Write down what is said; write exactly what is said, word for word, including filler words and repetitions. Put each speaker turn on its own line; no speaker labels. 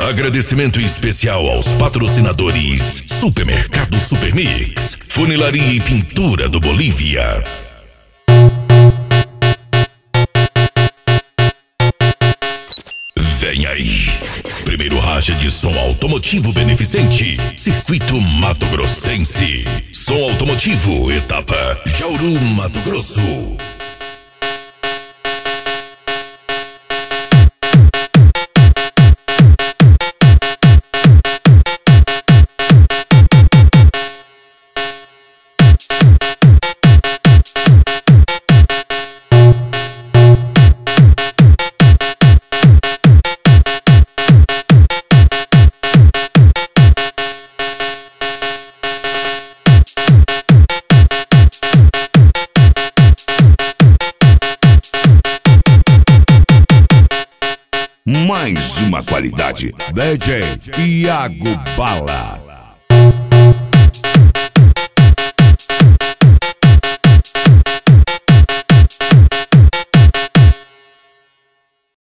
Agradecimento especial aos patrocinadores: Supermercado Supermix, Funilaria e Pintura do Bolívia. Vem aí, primeiro racha de som automotivo beneficente, Circuito Mato Grossense. Som automotivo, etapa Jauru, Mato Grosso.
Mais uma qualidade. D J Iago Bala.